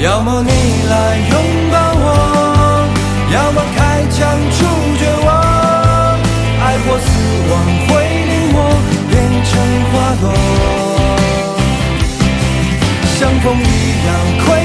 要么你来拥抱我，要么开枪处决我，爱或死亡会令我变成花朵，像风一样